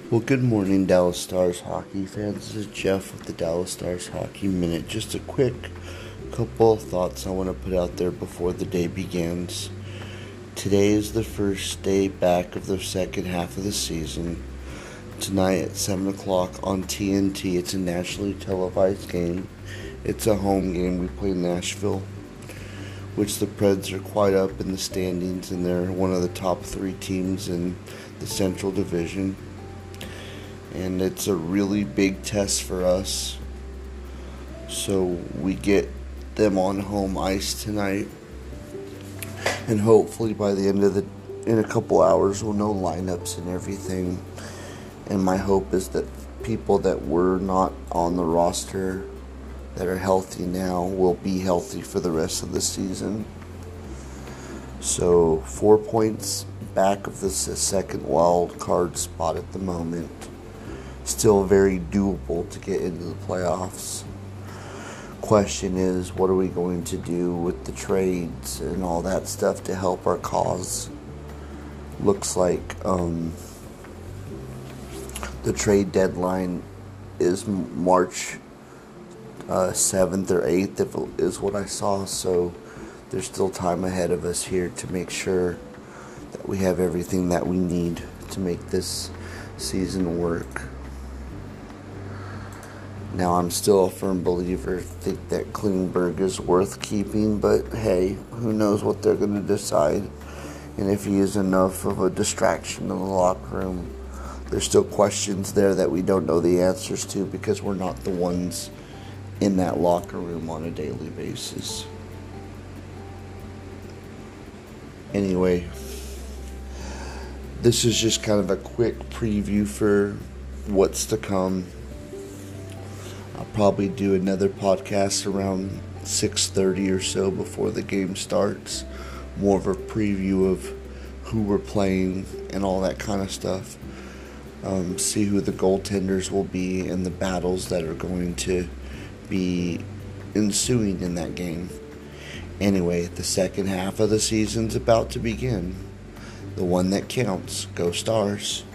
Well, good morning, Dallas Stars hockey fans. This is Jeff with the Dallas Stars Hockey Minute. Just a quick couple of thoughts I want to put out there before the day begins. Today is the first day back of the second half of the season. Tonight at 7 o'clock on TNT, it's a nationally televised game. It's a home game. We play Nashville, which the Preds are quite up in the standings, and they're one of the top three teams in the Central Division. And it's a really big test for us. So we get them on home ice tonight. And hopefully by the end of in a couple hours, we'll know lineups and everything. And my hope is that people that were not on the roster that are healthy now will be healthy for the rest of the season. So 4 points back of the second wild card spot at the moment. Still very doable to get into the playoffs. Question is, what are we going to do with the trades and all that stuff to help our cause? Looks like the trade deadline is March 7th or 8th is what I saw, so there's still time ahead of us here to make sure that we have everything that we need to make this season work. Now, I'm still a firm believer, think that Klingberg is worth keeping, but hey, who knows what they're going to decide, and if he is enough of a distraction in the locker room. There's still questions there that we don't know the answers to because we're not the ones in that locker room on a daily basis. Anyway, this is just kind of a quick preview for what's to come. I'll probably do another podcast around 6:30 or so before the game starts. More of a preview of who we're playing and all that kind of stuff. See who the goaltenders will be and the battles that are going to be ensuing in that game. Anyway, the second half of the season's about to begin. The one that counts. Go Stars.